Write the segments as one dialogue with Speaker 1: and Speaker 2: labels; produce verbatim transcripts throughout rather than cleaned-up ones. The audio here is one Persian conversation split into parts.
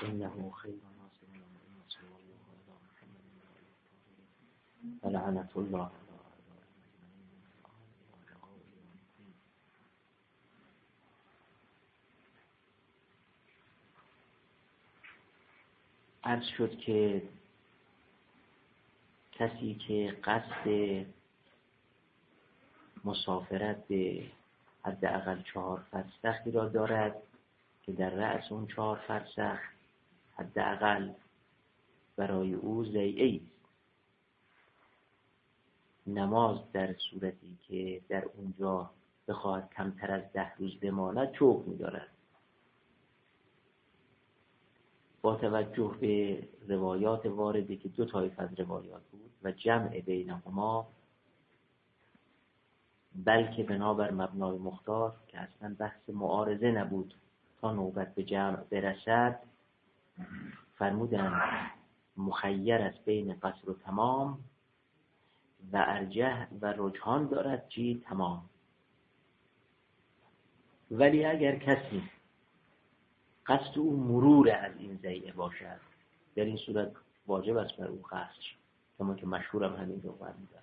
Speaker 1: إنه خير ناصر ومؤمن صلى الله على محمد ولعنة الله. عرض شد که کسی که قصد مسافرت به حداقل چهار فرسخی را دارد که در رأس اون چهار فرسخ حداقل برای او ضیعه است. نماز در صورتی که در اونجا بخواهد کمتر از ده روز بماند چوک می‌دارد. با توجه به روایات وارده که دو طایفه از روایات بود و جمع بینهما، بلکه بنابر مبنای مختار که اصلا بحث معارضه نبود تا نوبت به جمع برسد، فرمودند مخیر است بین قصر و تمام و ارجح و رجحان دارد چی تمام. ولی اگر کسی قصد او مرور از این ضیعه باشد، در این صورت واجب است بر او قصد، کما که مشهورم همین رو فرمودم.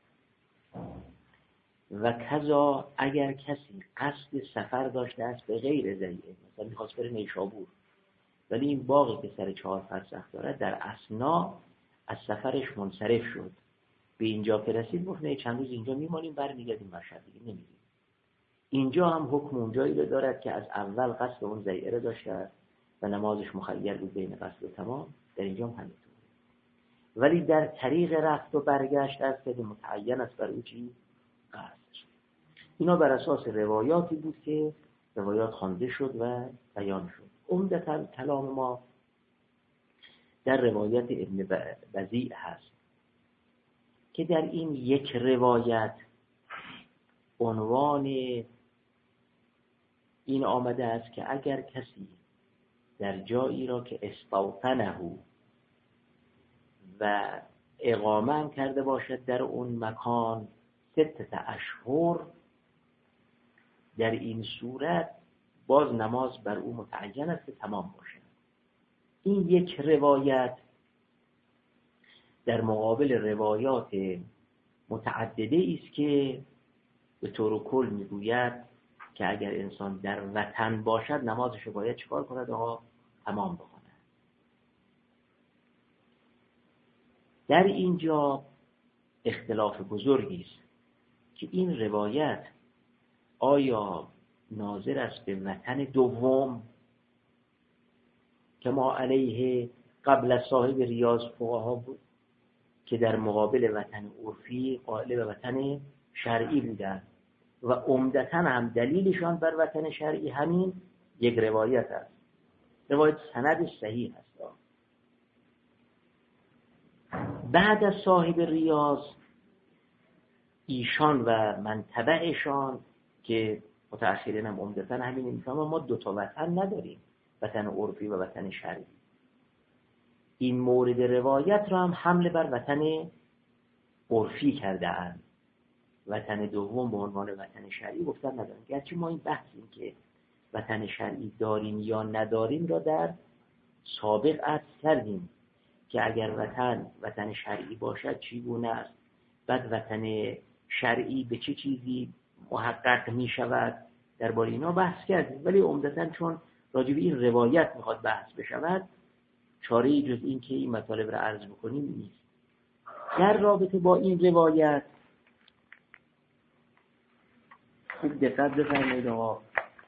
Speaker 1: و کذا اگر کسی قصد سفر داشته است به غیر ضیعه، مثلا می‌خواست بره نیشابور ولی این باغی که سر چهار فرسخ دارد در اثنا از سفرش منصرف شد، به اینجا که رسید گفت نه چند روز اینجا میمانیم برمیگردیم مشهد دیگه نمیریم. اینجا هم حکم اونجایی رو دارد که از اول قصد اون ضیعه رو داشته است و نمازش مخیر بود بین قصد و تمام، در اینجا هم همینطور. ولی در طریق رفت و برگشت از که متعین است بر او چی؟ قصد. اینا بر اساس روایاتی بود که روایات خوانده شد و بیان شد. عمدتاً کلام ما در روایت ابن بزیع هست که در این یک روایت عنوان این آمده است که اگر کسی در جایی را که استوطنه و اقامه هم کرده باشد در اون مکان ستت اشهر، در این صورت باز نماز بر او متعین است که تمام باشد. این یک روایت در مقابل روایات متعدده است که به طور کل میگوید که اگر انسان در وطن باشد نمازش رو باید چکار کند؟ آقا تمام بکند. در اینجا اختلاف بزرگی است که این روایت آیا ناظر است به وطن دوم که ما علیه قبل از صاحب ریاض فقها بود که در مقابل وطن عرفی قائل به وطن شرعی بودند و عمدتاً هم دلیلشان بر وطن شرعی همین یک روایت است. روایت سندش صحیح است. بعد از صاحب ریاض ایشان و من تبعشان که متأخرین هم عمدتاً همین میفهمن ما دو تا وطن نداریم، وطن عرفی و وطن شرعی. این مورد روایت را هم حمل بر وطن عرفی کرده اند. وطن دوم به عنوان وطن شرعی گفتن نداریم. گرچه ما این بحثیم که وطن شرعی داریم یا نداریم را در سابق عرض کردیم که اگر وطن وطن شرعی باشد چگونه است، بعد وطن شرعی به چه چیزی محقق می شود، درباره اینا بحث کردیم. ولی عمدتاً چون راجع به این روایت میخواد بحث بشود، چاره‌ای جز این که این مطالب را عرض بکنیم نیست. در رابطه با این روایت خوب دقت بفرمایید آقا.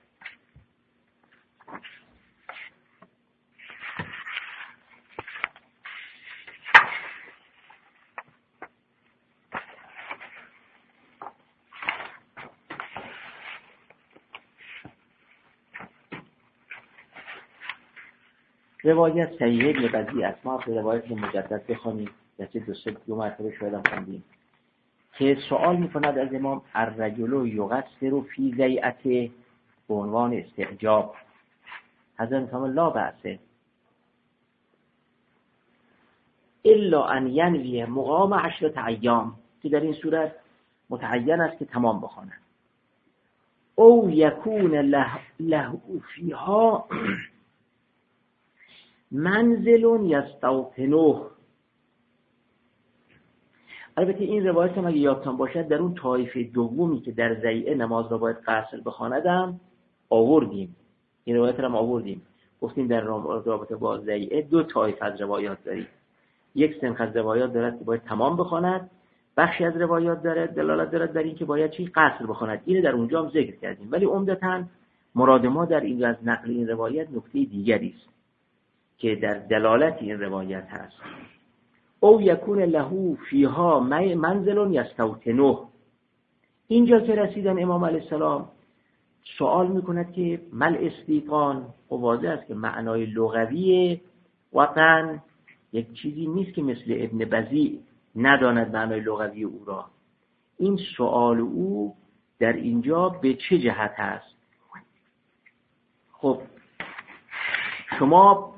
Speaker 1: روایت صحیح ابن بزیع است. ما به روایت مجدد بخوانیم، دسته دو سه دو مرتبه شاید هم خوندیم که سوال میکند از امام الرجل یقصر فی ضیعته به عنوان استعجاب. حضرت میفرمایند لا بأس الا ان ینوی مقام عشرة ایام، که در این صورت متعین است که تمام بخواند. او یکون له له فیها منزل یستوطنوه. البته این روایت هم اگه یادتان باشد در اون طایفه دومی که در ضیعه نماز را باید قصر بخواندم آوردیم، این روایت رو هم آوردیم، گفتیم در رابطه با ضیعه دو طایفه از روایات داریم. یک سنخ از روایات دارد که باید تمام بخواند، بخشی از روایات دارد دلالت دارد بر این که باید چی قصر بخواند. اینو در اونجا هم ذکر کردیم، ولی عمدتاً مراد ما در این از نقل این روایت نکته دیگری است که در دلالت این روایت هست. او یکون له فیها منزل یستوطنه. اینجا که رسیدن امام علیه السلام سوال میکند که مل استیطان، و واضح است که معنای لغوی وطن یک چیزی نیست که مثل ابن بزیع نداند معنای لغوی او را. این سوال او در اینجا به چه جهت هست؟ خب شما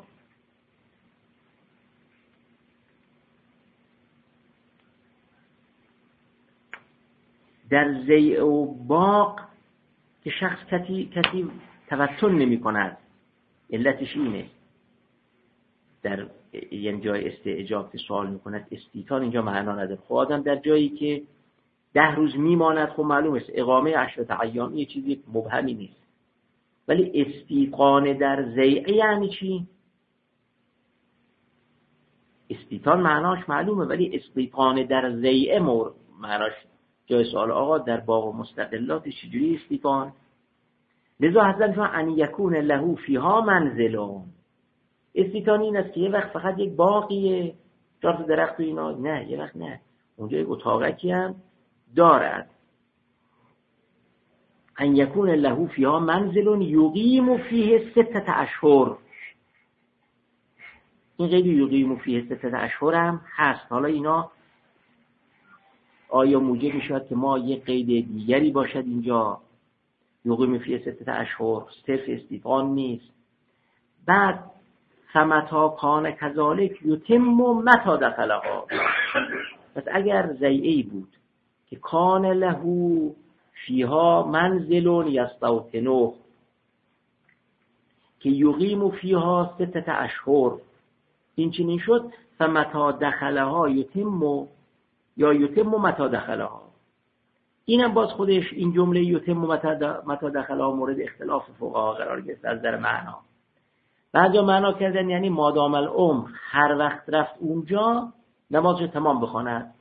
Speaker 1: در ضیع و باغ که شخص کسی کسی توسل نمی کند، علتش اینه. در یعنی جای استعجاب که سوال می کند استیطان اینجا معنا نداره. خب آدم در جایی که ده روز میماند، خب معلوم است اقامه عشرت ایام یه چیزی مبهمی نیست، ولی استیطان در ضیعه یعنی چی؟ استیطان معناش معلومه، ولی استیطان در ضیعه معناش جای سوال. آقا در باغ و مستقلات چجوری استیطان؟ لذا حضرت شما ان یکون له فیها منزلون. استیطان این است که یه وقت فقط یک باغیه، چهار تا درخت و اینا، نه یه وقت نه، اونجا یک اتاقکی هم دارد. ان یکون له فیها منزل یقیم فیه ستة اشهر. این قید یقیم فیه ستة اشهر هم هست. حالا اینا آیا موجب میشود که ما یک قید دیگری باشد اینجا یقیم فیه ستة اشهر صرف استیطان نیست؟ بعد فمتا کان کذالک یتم متا دخلها. پس اگر ضیعه‌ای بود که کان له فیها منزل یستوطنه که یقیم فیها ستة اشهر، این چنین شد فمتا دخلها یتم یا یتم متا دخلها. اینم باز خودش این جمله یتم متا دخلها مورد اختلاف فقها قرار گرفت از در معنا. بعضیا معنا کردن یعنی مادام العمر هر وقت رفت اونجا نمازش تمام بخواند،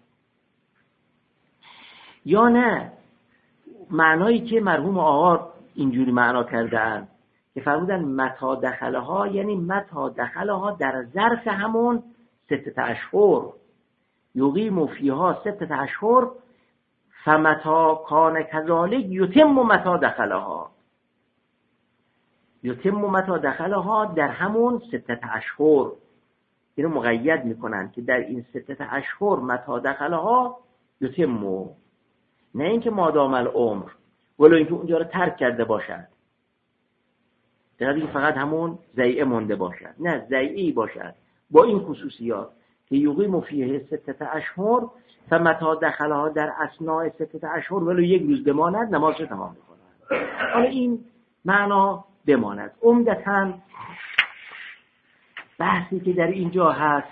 Speaker 1: یا نه معنایی که مرحوم آقا اینجوری معنا کردن که فرمودن متا دخلها یعنی متا دخلها در ظرف همون ستة اشهر یقیم فیها ستة اشهر فمتا کان کذالک یتم متا دخلها. یتم متا دخلها در همون ستة اشهر، اینو مقید میکنن که در این ستة اشهر متا دخلها یتم، نه اینکه مادام العمر ولو اینکه اونجا رو ترک کرده باشد، در این فقط همون ضیعه مونده باشد، نه ضیعه‌ای باشد با این خصوصیات که یقیم فیه ستة اشهر فمتا دخلها در اثناء ستة اشهر ولو یک روز بماند نمازش تمام میکنه. حالا این معنا بماند. عمدتاً بحثی که در اینجا هست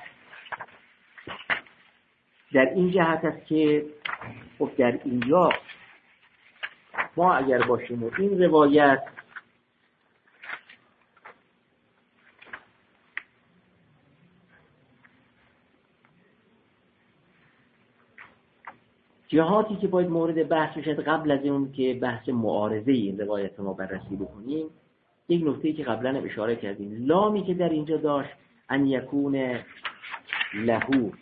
Speaker 1: در این جهت است که خب در اینجا ما اگر باشیم و این روایت جهاتی که باید مورد بحث بشد قبل از اون که بحث معارضه این روایت ما بررسی بکنیم، یک نکته‌ای که قبلا هم اشاره کردیم، لامی که در اینجا داشت ان یکون لهو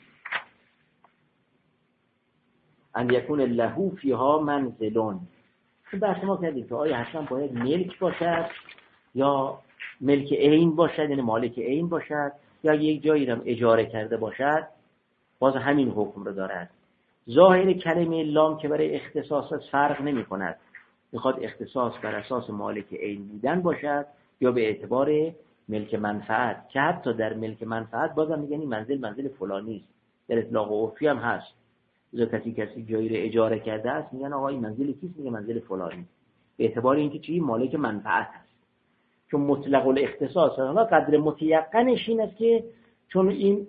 Speaker 1: ان یکون لهو فیها منزلون. این بحث ما کردیم که آیا حتما باید ملک باشد یا ملک عین باشد، یعنی مالک عین باشد، یا یک جایی رو اجاره کرده باشد، باز همین حکم رو دارد. ظاهر کلمه لام که برای اختصاص فرق نمی کند، میخواد اختصاص بر اساس مالک عین بودن باشد یا به اعتبار ملک منفعت، که حتی در ملک منفعت بازم میگن این منزل منزل فلانی است، در اطلاق عرفی هم هست. اذا کسی کسی جایی رو اجاره کرده است میگن آقا این منزل کیست، میگه منزل فلانی، به اعتبار اینکه چی مالک منفعت است. چون مطلق الاختصاص حالا قدر متیقنش این است که چون این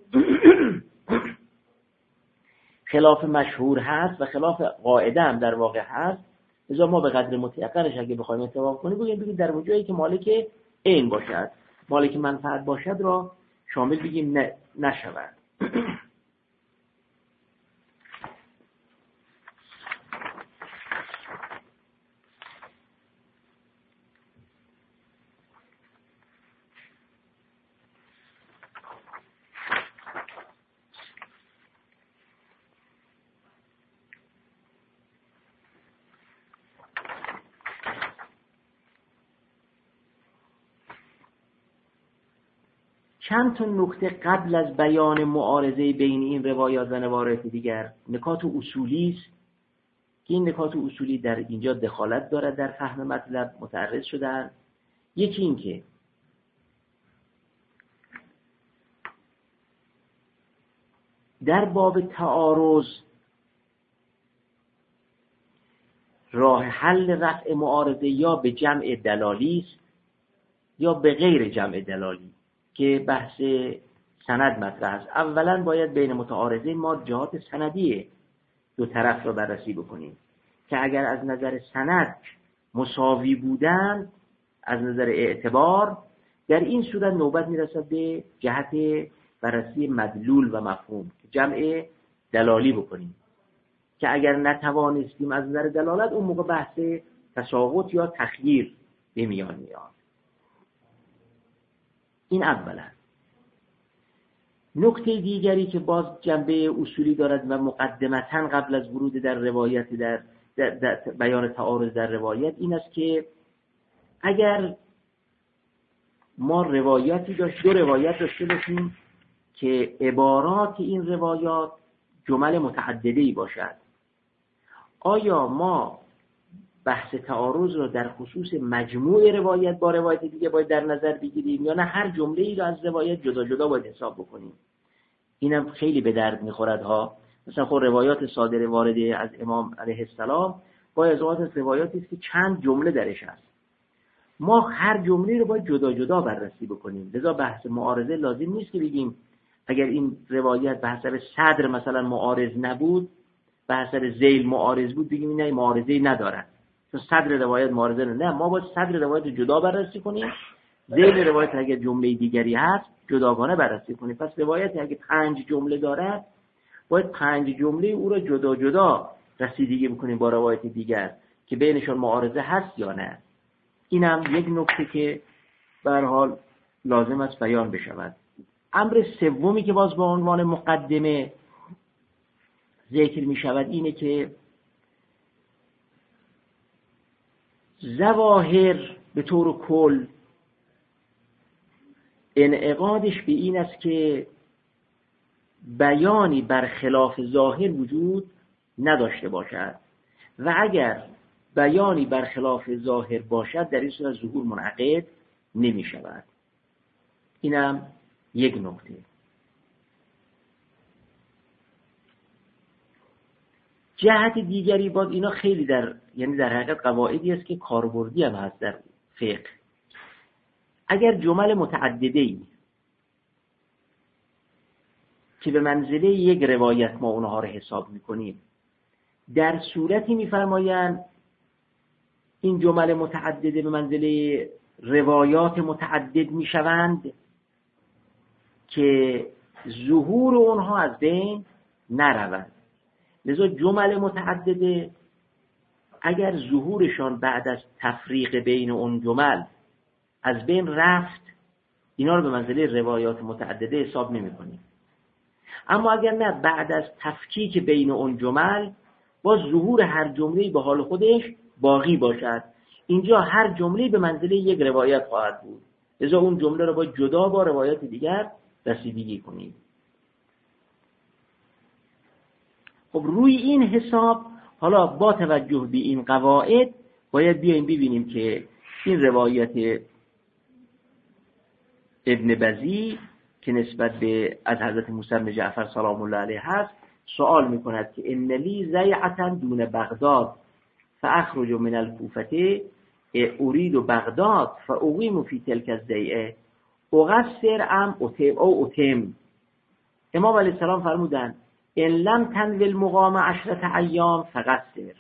Speaker 1: خلاف مشهور هست و خلاف قاعده هم در واقع هست، لذا ما به قدر متیقنش اگه بخوایم اتفاق کنیم بگیم بگیم در وجهی که مالک عین باشد، مالک منفعت باشد را شامل بگیم نه نشود. چند تا نکته قبل از بیان معارضه بین این روایات و روایات دیگر، نکات اصولی است که این نکات اصولی در اینجا دخالت دارد در فهم مطلب، متعرض شدن. یکی این که در باب تعارض راه حل رفع معارضه یا به جمع دلالی است یا به غیر جمع دلالی که بحث سند مطرح است. اولا باید بین متعارضین ما جهات سندی دو طرف را بررسی بکنیم که اگر از نظر سند مساوی بودن از نظر اعتبار، در این صورت نوبت میرسد به جهت بررسی مدلول و مفهوم، جمع دلالی بکنیم که اگر نتوانستیم از نظر دلالت، اون موقع بحث تساقط یا تخییر به میان میاد. این اولا. نکته دیگری که باز جنبه اصولی دارد و مقدمتاً قبل از ورود در روایت در, در, در بیان تعارض در روایت این است که اگر ما روایاتی داشت دو روایت داشته باشیم که عبارات این روایات جمل متعدده‌ای باشد، آیا ما بحث تعارض را در خصوص مجموع روایت با روایت دیگه باید در نظر بگیریم یا نه هر جمله ای را از روایت جدا جدا باید حساب بکنیم؟ اینم خیلی به درد میخورد ها. مثلا خود روایات صادره وارده از امام علیه السلام با از اوقات روایاتی است که چند جمله درش هست، ما هر جمله رو باید جدا جدا بررسی بکنیم. لذا بحث معارضه لازم نیست که بگیم اگر این روایت به حسب صدر مثلا معارض نبود، به حسب ذیل معارض بود، بگیم این معارضه‌ای نداره چون صدر روایت معارضه نه. ما باید صدر روایت جدا بررسی کنیم، ذیل روایت اگر جمله دیگری هست جداگانه بررسی کنیم. پس روایت اگه پنج جمله داره باید پنج جمله او را جدا جدا رسیدگی بکنیم با روایت دیگر که بینشون معارضه هست یا نه. اینم یک نکته که به هر حال لازم است بیان بشود. امر سومی که باز با عنوان مقدمه ذکر می شود اینه که ظواهر به طور کل انعقادش به این است که بیانی بر خلاف ظاهر وجود نداشته باشد و اگر بیانی بر خلاف ظاهر باشد در این صورت ظهور منعقد نمی شود. اینم یک نکته. جهت دیگری باز اینا خیلی در یعنی در حقیقت قواعدی است که کاربردی هم هست در فقه. اگر جمل متعدده‌ای که به منزله یک روایت ما اونها رو حساب میکنیم، در صورتی میفرمایند این جمل متعدده به منزله روایات متعدد میشوند که ظهور اونها از بین نرود. لذا جمل متعدده اگر ظهورشان بعد از تفریق بین اون جمل از بین رفت، اینا رو به منزله روایات متعدده حساب نمی کنیم. اما اگر نه بعد از تفکیک بین اون جمل با ظهور هر جمله‌ای به حال خودش باقی باشد، اینجا هر جمله‌ای به منزله یک روایت خواهد بود. لذا اون جمله رو با جدا با روایات دیگر رسیدگی کنیم. خب روی این حساب حالا با توجه به این قواعد باید بیاییم ببینیم که این روایت ابن بزی که نسبت به از حضرت موسی بن جعفر سلام الله علیه هست سوال میکند که ان لی زیعة دون بغداد فاخرج من الکوفه ارید و بغداد فاقیم فی تلک الضیعه اقصر ام اتم او اتم. امام علیه السلام فرمودن ان لم تنوی المقام عشرة ایام فقصر.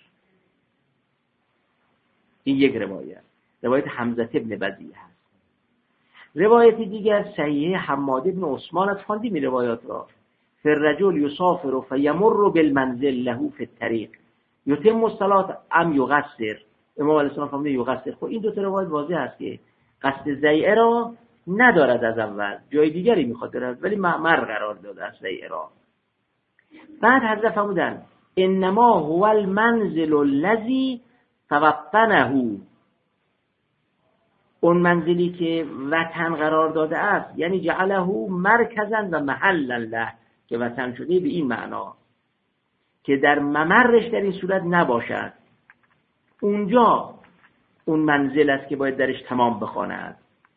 Speaker 1: این یک روایت، روایت حمزه ابن بدیع هست. روایت دیگر صحیح حماد ابن عثمان از خواندیم این روایات را. فالرجل یسافر فیمر بالمنزل له فی الطریق یتم الصلاة ام یقصر. امام علیه السلام فرمودن یقصر. خب این دو تا روایت واضح است که قصد ضیعه را ندارد از اول، جای دیگری میخواد دارد، ولی معمر قرار داده است ضیعه را. بعد حضرت فرمودن انما هو المنزل الذی توطنه. اون منزلی که وطن قرار داده است، یعنی جعله مرکزا و محلا له، که وطن شده به این معنا که در ممرش در این صورت نباشد، اونجا اون منزل است که باید درش تمام بخواند.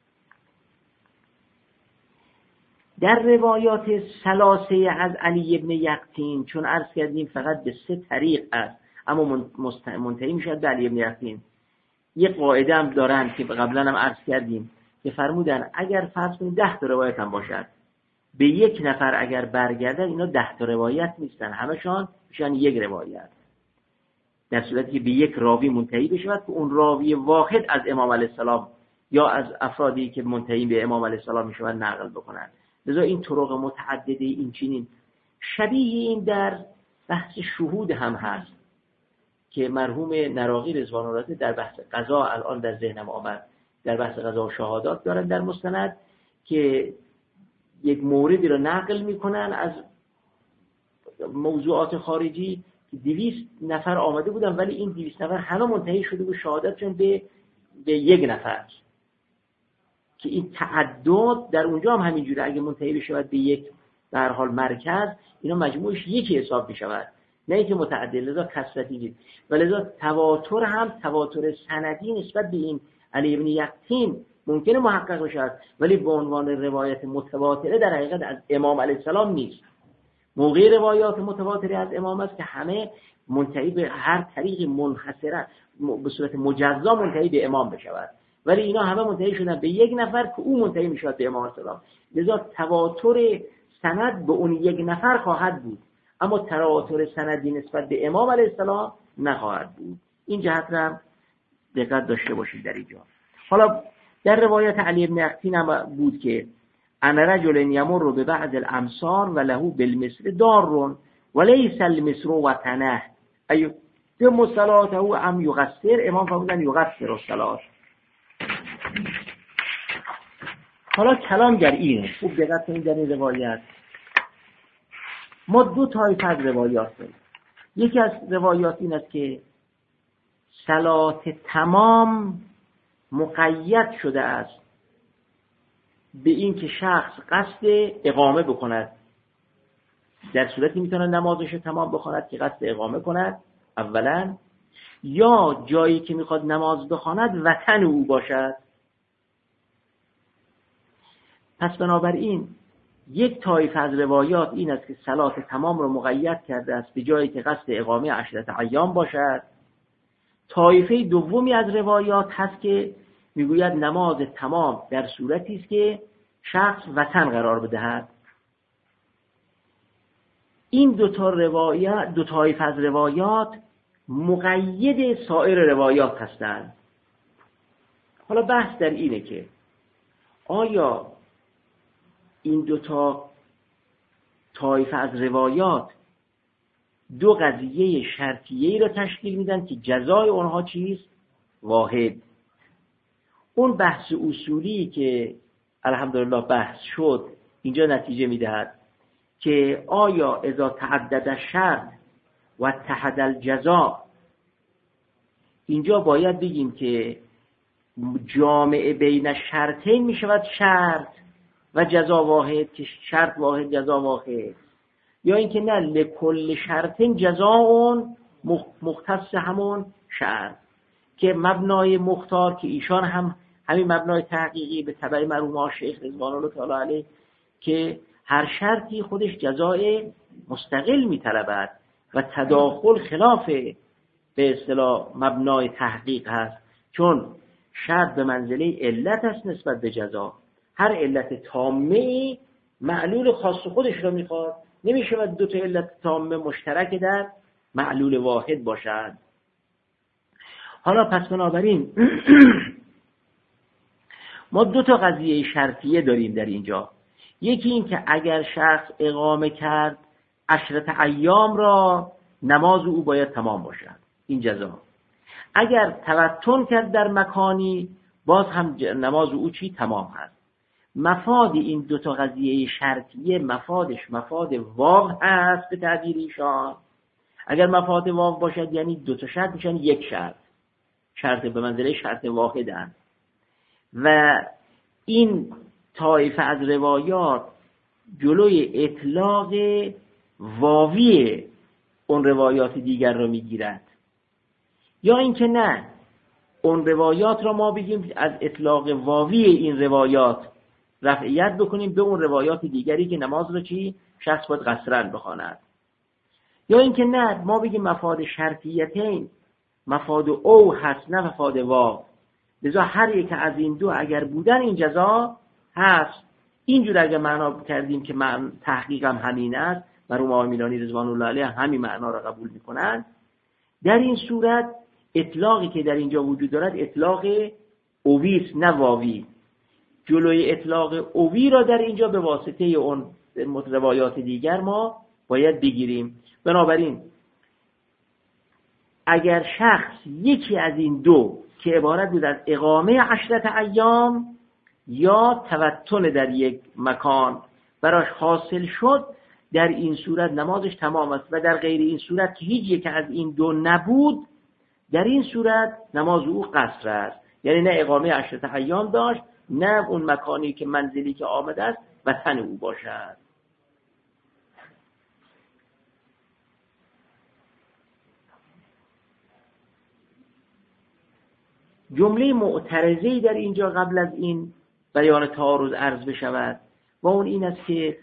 Speaker 1: در روایات ثلاثه از علی ابن یقطین، چون عرض کردیم فقط به سه طریق است اما منتهی میشد به علی ابن یقطین، یک قاعده هم دارن که قبلا هم عرض کردیم که فرمودن اگر فرض کنید ده تا روایت هم باشد، به یک نفر اگر برگردن اینا ده تا روایت نیستن، همشان میشن یک روایت، در صورتی که به یک راوی منتهی بشود که اون راوی واحد از امام علیه السلام یا از افرادی که منتهی به امام علیه السلام میشوند نقل بکنن. لذا این طرق متعدده این چنین شبیه این در بحث شهود هم هست که مرحوم نراقی رضوان الله در بحث قضا الان در ذهنم آمد، در بحث قضا و شهادات دارن در مستند که یک موردی رو نقل میکنن از موضوعات خارجی که دویست نفر آمده بودن ولی این دویست نفر همه منتهی شده بود شهادتشون به به یک نفر، که این تعدد در اونجا هم همینجوره، اگه منتهی بشود به یک به هر حال مرکز اینا مجموعش یکی حساب میشود، نه اینکه متعدد. لذا کثرتی دید و لذا تواتر هم تواتر سندی نسبت به این علی ابن یقطین ممکنه محقق بشود ولی به عنوان روایت متواتره در حقیقت از امام علیه السلام نیست. موقع روایات متواتره از امام است که همه منتهی به هر طریق منحصره به صورت مجزا منتهی به امام بشود، ولی اینا همه منتهی شدن به یک نفر که او منتهی میشود به امام السلام. لذا تواتر سند به اون یک نفر خواهد بود اما تواتر سندی نسبت به امام علیه السلام نخواهد بود. این جهت را دقت داشته باشید در اینجا. حالا در روایت علی ابن یقطین هم بود که ان رجل یمر به بعض الامصار و له بالمصر دار وليس المصر وطنه ایو تم صلاته ام یقصر. امام فرمودن یقصر الصلاه. حالا کلام در اینه، خوب دقت کنید در این روایت ما دو طایفه از روایات داریم. یکی از روایات این است که صلات تمام مقید شده است به این که شخص قصد اقامه بکند، در صورتی میتونه نمازش تمام بخواند که قصد اقامه کند اولا، یا جایی که میخواد نماز بخواند وطن او باشد. پس بنابراین یک طایفه از روایات این است که صلات تمام رو مقید کرده است به جایی که قصد اقامه عشرة ایام باشد. طایفه دومی از روایات هست که میگوید نماز تمام در صورتی است که شخص وطن قرار بدهد. این دو تا روایت، دو طایفه از روایات مقید سایر روایات هستند. حالا بحث در اینه که آیا این دو تا طایفه از روایات دو قضیه شرطیه‌ای را تشکیل میدن که جزای اونها چیست؟ واحد. اون بحث اصولی که الحمدلله بحث شد اینجا نتیجه میدهد که آیا اذا تعدد الشرط و اتحد الجزا، اینجا باید بگیم که جامع بین شرطین می شود شرط و جزا واحد، که شرط واحد جزا واحد، یا اینکه نه لکل شرطین جزا اون مختص همون شرط، که مبنای مختار که ایشان هم همین مبنای تحقیقی به تبع مرحوم شیخ رضوان الله تعالی علیه که هر شرطی خودش جزای مستقل می طلبد و تداخل خلاف به اصطلاح مبنای تحقیق هست، چون شرط به منزله علت است نسبت به جزا. هر علت تامه معلول خاص خودش رو میخواد. نمیشه و دو تا علت تامه مشترک در معلول واحد باشد. حالا پس بنابراین ما دو تا قضیه شرطیه داریم در اینجا. یکی این که اگر شخص اقامه کرد عشرت ایام را، نماز او باید تمام باشد، این جزا. اگر توتن کرد در مکانی، باز هم نماز او چی؟ تمام هست. مفاد این دو تا قضیه شرطیه مفادش مفاد واو هست به تعبیر ایشان. اگر مفاد واو باشد یعنی دو تا شرط میشن یک شرط، شرط به منزله شرط واحدن. و این طایفه از روایات جلوی اطلاق واوی اون روایات دیگر رو میگیرد، یا اینکه نه، اون روایات را ما بگیم از اطلاق واوی این روایات رفعیت بکنیم به اون روایات دیگری که نماز رو چی؟ شخص باید قصرن بخواند. یا اینکه نه، ما بگیم مفاد شرطیتین مفاد او هست نه مفاد واو. لذا هر یک از این دو اگر بودن این جزا هست. اینجور اگر معنا کردیم که من تحقیقم همین است، مرحوم آقای میلانی رضوان الله علیه همین معنا را قبول میکنن، در این صورت اطلاقی که در اینجا وجود دارد اطلاق اویست نه واوی. جلوی اطلاق اوی را در اینجا به واسطه اون روایات دیگر ما باید بگیریم. بنابراین اگر شخص یکی از این دو که عبارت بود از اقامه عشرت ایام یا توتن در یک مکان براش حاصل شد، در این صورت نمازش تمام است. و در غیر این صورت که هیچ یک از این دو نبود، در این صورت نماز او قصر است. یعنی نه اقامه عشرت ایام داشت، نه اون مکانی که منزلی که آمده است وطن او باشد. جمله معترضه‌ای در اینجا قبل از این بیان تعارض عرض بشود و اون این است که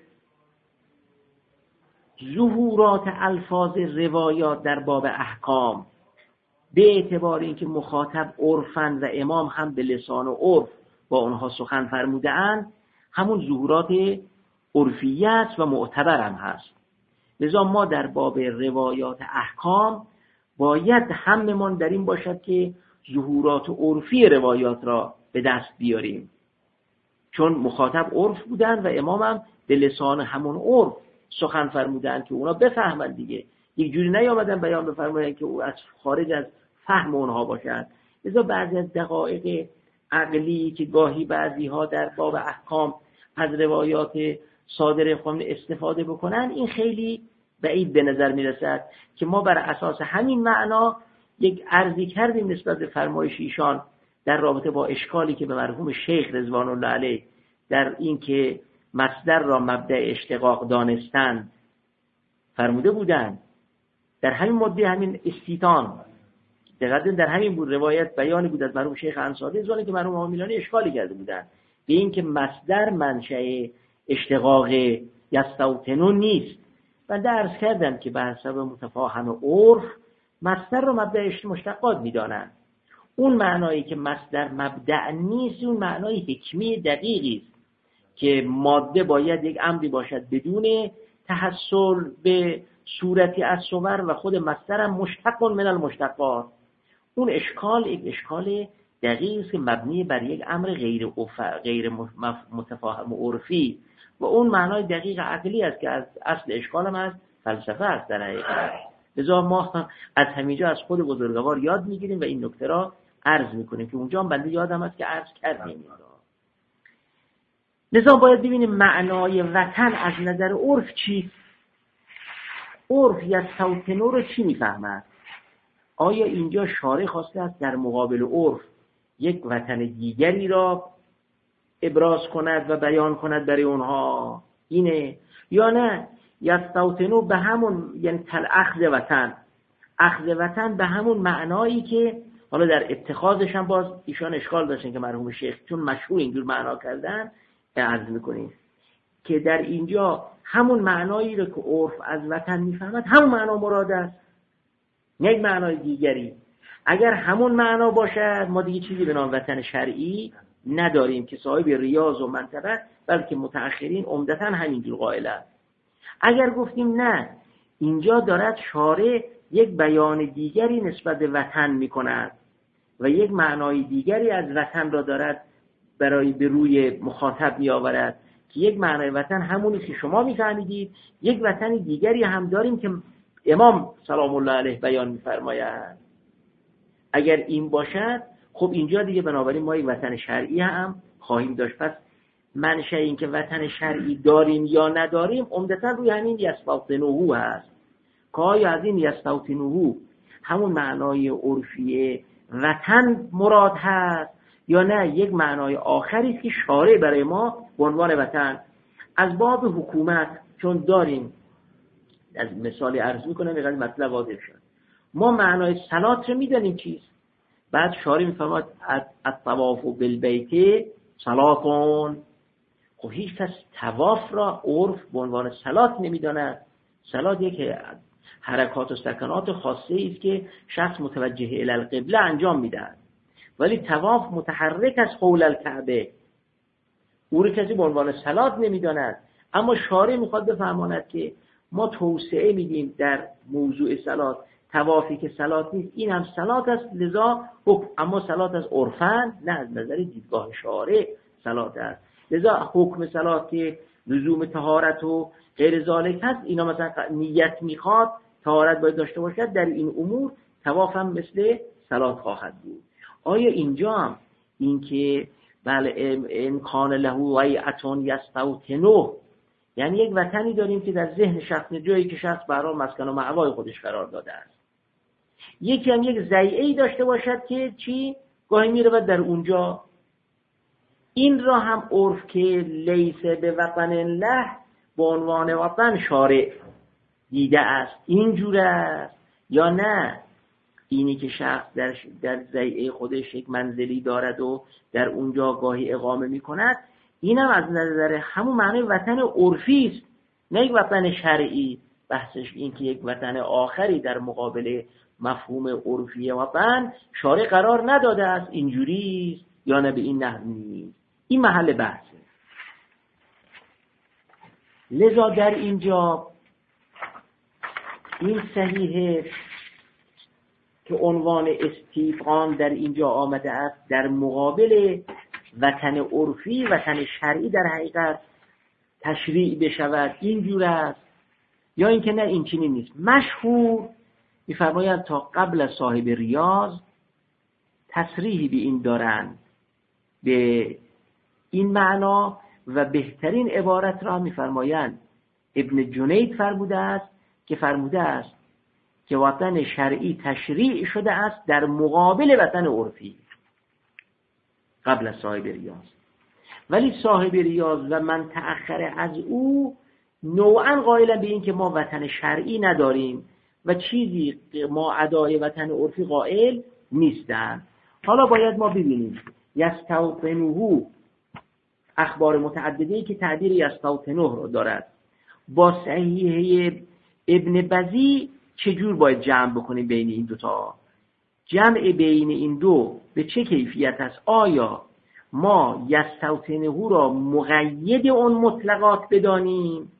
Speaker 1: ظهورات الفاظ روایات در باب احکام به اعتبار اینکه مخاطب عرفن و امام هم به لسان و عرف با اونها سخن فرموده اند، همون ظهورات عرفیه است و معتبر هم هست. لذا ما در باب روایات احکام باید هممون در این باشد که ظهورات عرفی روایات را به دست بیاریم، چون مخاطب عرف بودن و امام هم به لسان همون عرف سخن فرمودن که اونا بفهمن دیگه. یک جوری نیامدن بیان بفرمایند که او از خارج از فهم اونها باشد. لذا بعضی از دقایق عقلی که گاهی بعضی ها در باب احکام از روایات صادره خود استفاده بکنن، این خیلی بعید به نظر میرسد که ما بر اساس همین معنا یک عرضی کردیم نسبت به فرمایش ایشان در رابطه با اشکالی که به مرحوم شیخ رضوان الله علیه در این که مصدر را مبدأ اشتقاق دانستند فرموده بودند. در همین مدت همین استیتان دقیقاً در همین بود روایت بیانی بود از مرحوم شیخ انصاری زانی که مرحوم آقای میلانی اشکالی کرده بودند به این که مصدر منشأ اشتقاق یستوطنون نیست. و درس کردم که به حسب متفاهم عرف مصدر رو مبدأ مشتقات می‌دانند. اون معنایی که مصدر مبدأ نیست، اون معنای حکمی دقیقی است که ماده باید یک امری باشد بدون تحصل به صورتی از صور و خود مصدر هم مشتق من المشتقات. اون اشکال یک اشکال دقیقی است که مبنی بر یک امر غیر غیر متفاهم عرفی و اون معنای دقیق عقلی است که از اصل اشکال هم از فلسفه است در حقیقت. لذا ما از همینجا از خود بزرگوار یاد میگیریم و این نکته را عرض میکنیم که اونجا هم بنده یادم است که عرض کردیم. لذا باید ببینیم معنای وطن از نظر عرف چیست. عرف یا یستوطنون رو چی میفهمد؟ آیا اینجا شارع خواسته است در مقابل عرف یک وطن دیگری را ابراز کند و بیان کند برای اونها اینه، یا نه یستوطنون به همون یعنی تل اخذ وطن، اخذ وطن به همون معنایی که حالا در اتخاذش هم باز ایشان اشکال داشتن که مرحوم شیخ چون مشهور اینجور معنا کردن عرض میکنیم که در اینجا همون معنایی رو که عرف از وطن میفهمد همون معنا مراد است، نه یک معنای دیگری. اگر همون معنا باشد ما دیگه چیزی به نام وطن شرعی نداریم که صاحب ریاض و منطقه، بلکه متأخرین عمدتاً همینجور قائلند. اگر گفتیم نه، اینجا دارد شارع یک بیان دیگری نسبت به وطن میکند و یک معنای دیگری از وطن را دارد برای به روی مخاطب میآورد که یک معنای وطن همونی که شما میفهمیدید، یک وطن دیگری هم داریم که امام سلام الله علیه بیان میفرماید. اگر این باشد خب اینجا دیگه بنابراین ما یک وطن شرعی هم خواهیم داشت. پس منشأ این که وطن شرعی داریم یا نداریم عمدتاً روی همین یستوطنوه هست که آیا از این یستوطنوه همون معنای عرفی وطن مراد هست یا نه یک معنای آخری است که شارع برای ما به عنوان وطن. از باب حکومت چون داریم، از مثال عرض میکنم اینقدر مطلب واضح شد. ما معنای صلات رو میدونیم چیست، بعد شارع میفرماید الطواف بالبیت صلاتون. خب هیچ کس طواف را عرف به عنوان صلات نمیداند. صلات یک حرکات و سکنات خاصه است که شخص متوجه الی القبله انجام میدهد، ولی طواف متحرک از حول الکعبه، او را کسی به عنوان صلات نمیداند. اما شارع میخواد بفرماند که ما توسعه میدیم در موضوع صلات، طوافی که صلات نیست این هم صلات است، لذا حکم، اما صلات از عرفن نه از نظر دیدگاه شارع صلات است. لذا حکم صلات که لزوم طهارت و غیر ذالک هست، اینا مثلا نیت میخواد، طهارت باید داشته باشد، در این امور طواف هم مثل صلات خواهد بود. آیا اینجا هم این که بله امکان له ویعتون یستوطنوه، یعنی یک وطنی داریم که در ذهن شخص، جایی که شخص برای مسکن و مأوای خودش قرار داده است. یکی هم یک ضیعه‌ای داشته باشد که چی؟ گاهی میره و در اونجا. این را هم عرف که لیس به وطن الله به عنوان وطن شارع دیده است. اینجور است یا نه اینی که شخص در در ضیعه خودش یک منزلی دارد و در اونجا گاهی اقامه میکند، اینم از نظر همون معنی وطن عرفی است، نه یک وطن شرعی. بحثش این که یک وطن آخری در مقابل مفهوم عرفی وطن شارع قرار نداده است، اینجوری است یا نه به این نحو نیست. این محل بحثه. لذا در اینجا این صحیحه که عنوان استیفان در اینجا آمده است در مقابل وطن عرفی، وطن شرعی در حقیقت تشریع بشود، اینجور است یا اینکه نه این چنین نیست. مشهور می‌فرمایند تا قبل از صاحب ریاض تصریحی به این دارند به این معنا و بهترین عبارت را می‌فرمایند ابن جنید فرموده است که فرموده است که وطن شرعی تشریع شده است در مقابل وطن عرفی قبل از صاحب ریاض، ولی صاحب ریاض و من تأخر از او نوعا قائلن به این که ما وطن شرعی نداریم و چیزی ما ادای وطن عرفی قائل نیستند. حالا باید ما ببینیم یستوطنوه، اخبار متعددی که تعبیر یستوطنوه رو دارد با صحیحه ابن بزی چجور باید جمع بکنیم بین این دوتا؟ جمع بین این دو به چه کیفیت است؟ آیا ما یستوطنوه را مقید اون مطلقات بدانیم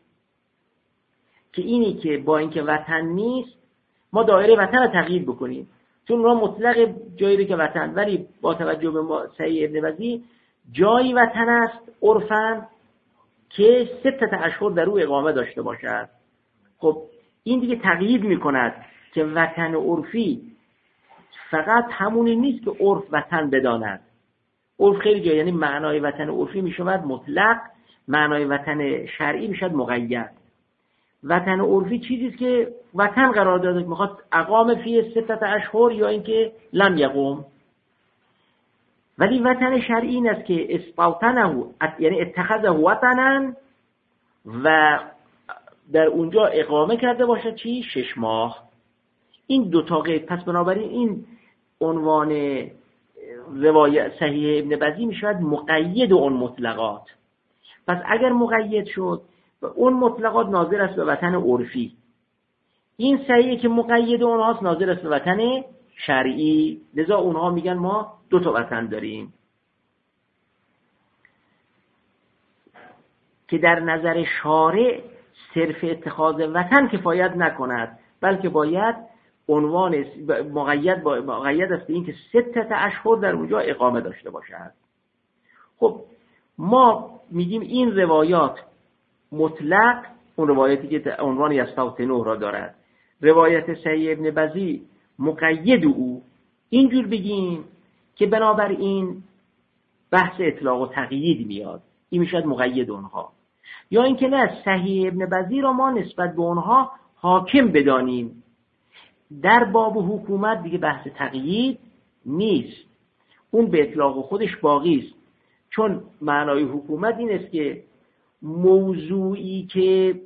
Speaker 1: که اینی که با اینکه وطن نیست ما دایره وطن را تغییر بکنیم، چون را مطلق جایی که وطن، ولی با توجه به ما صحیح ابن بزی جایی وطن است عرفاً که ستت اشهر در او اقامه داشته باشد. خب این دیگه تغییر میکند که وطن عرفی فقط همونی نیست که عرف وطن بداند. عرف خیلی جایی، یعنی معنای وطن عرفی میشود مطلق، معنای وطن شرعی میشود مقید. وطن عرفی چیزی است که وطن قرار داده، میخواد اقام فی ستت اشهر یا اینکه لم یقوم. ولی وطن شرعی این است که استوطنه، یعنی اتخذه وطنا و در اونجا اقامه کرده باشه چی؟ شش ماه. این دو تا قید. پس بنابراین این عنوان روایت صحیح ابن بزی میشود مقید اون مطلقات. پس اگر مقید شد و اون مطلقات ناظر است به وطن عرفی، این صحیحه که مقید اونهاست ناظر است به وطن شرعی، لذا اونها میگن ما دو تا وطن داریم که در نظر شارع صرف اتخاذ وطن کفایت نکند، بلکه باید عنوان مقید با مقید است به این که ستت اشهر در اونجا اقامه داشته باشد. خب ما میگیم این روایات مطلق، اون روایتی که عنوان یستوطنوه را دارد، روایت صحیح ابن بزی مقید او، اینجور بگیم که بنابراین بحث اطلاق و تقیید میاد، این میشد مقید اونها. یا اینکه نه، صحیح ابن بزی را ما نسبت به اونها حاکم بدانیم، در باب حکومت دیگه بحث تقیید نیست، اون به اطلاق خودش باقی است، چون معنای حکومت این است که موضوعی که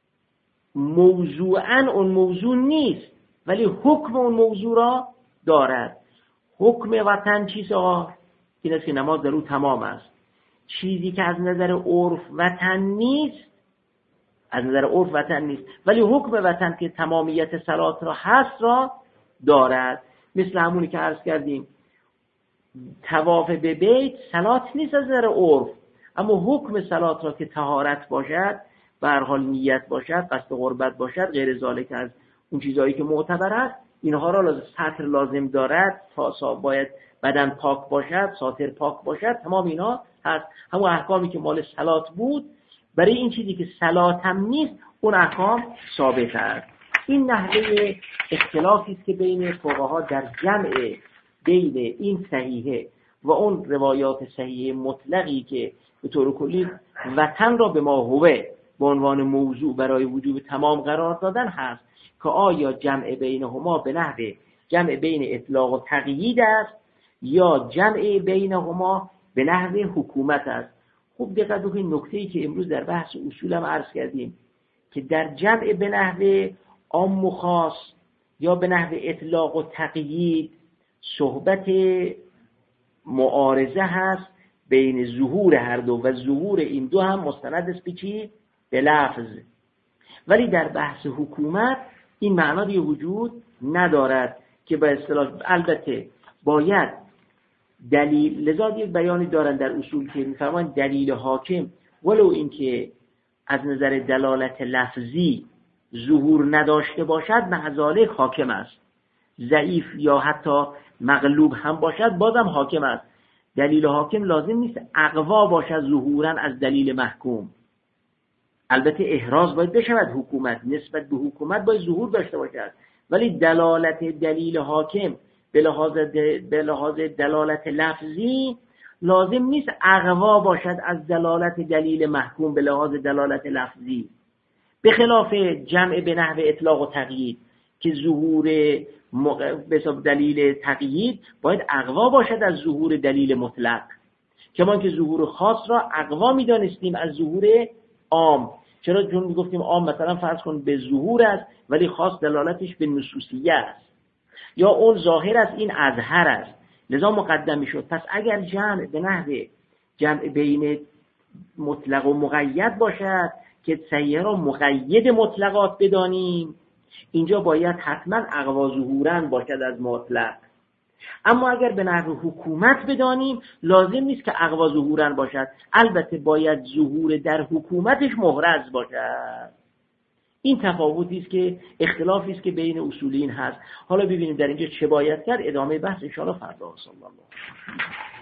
Speaker 1: موضوعاً اون موضوع نیست ولی حکم اون موضوع را دارد. حکم وطن چیست آقا؟ این است که نماز در او تمام است. چیزی که از نظر عرف وطن نیست، از نظر عرف وطن نیست ولی حکم وطن که تمامیت صلات را هست را دارد. مثل همونی که عرض کردیم طواف به بیت صلات نیست از نظر عرف، اما حکم صلات را که طهارت باشد، به هر حال نیت باشد، قصد قربت باشد، غیر ذالک از اون چیزایی که معتبر است، اینها را لازم سطر لازم دارد، تا باید بدن پاک باشد، ساتر پاک باشد، تمام اینا هست. همون احکامی که مال صلات بود برای این چیزی که صلات هم نیست اون احکام ثابت است. این نحوه اختلافی است که بین فقها در جمع بین این صحیحه و اون روایات صحیح مطلقی که به طور کلی وطن را به ما هوه به عنوان موضوع برای وجوب تمام قرار دادن هست، که آیا جمع بینهما به نحو جمع بین اطلاق و تقیید است یا جمع بینهما به نحو حکومت است. خوب دقت بکنید نکته‌ای که امروز در بحث اصول هم عرض کردیم که در جمع به نحو عام و خاص یا به نحو اطلاق و تقیید صحبت معارضه هست بین ظهور هر دو و ظهور این دو هم مستند است به چی؟ به لفظ. ولی در بحث حکومت این معنا دیگه وجود ندارد که به اصطلاح البته باید دلیل، لذا یک بیانی دارن در اصول که می‌فرمایند دلیل حاکم ولو اینکه از نظر دلالت لفظی ظهور نداشته باشد معذالک حاکم است، ضعیف یا حتی مغلوب هم باشد بازم حاکم است. دلیل حاکم لازم نیست اقوا باشد ظهوراً از دلیل محکوم. البته احراز باید بشود حکومت، نسبت به حکومت باید ظهور داشته باشد، ولی دلالت دلیل حاکم به لحاظ به لحاظ دلالت لفظی لازم نیست اقوا باشد از دلالت دلیل محکوم به لحاظ دلالت لفظی، به خلاف جمع به نحو اطلاق و تقیید که ظهور به حساب دلیل تقیید باید اقوا باشد از ظهور دلیل مطلق، کما که ظهور خاص را اقوا می‌دانستیم از ظهور عام. چرا؟ چون میگفتیم عام مثلا فرض کن به ظهور است ولی خاص دلالتش به نصوصیه است، یا اون ظاهر است این اظهر است، لذا مقدم میشد. پس اگر جمع به نحو جمع بین مطلق و مقید باشد که صحیح را مقید مطلقات بدانیم، اینجا باید حتما اقوا ظهورن باشد از مطلق. اما اگر به نحو حکومت بدانیم لازم نیست که اقوا ظهورن باشد، البته باید ظهور در حکومتش محرز باشد. این تفاوتی است که اختلافی است که بین اصولین هست. حالا ببینیم در اینجا چه باید کرد. ادامه بحث ان شاء الله فردا. صلی الله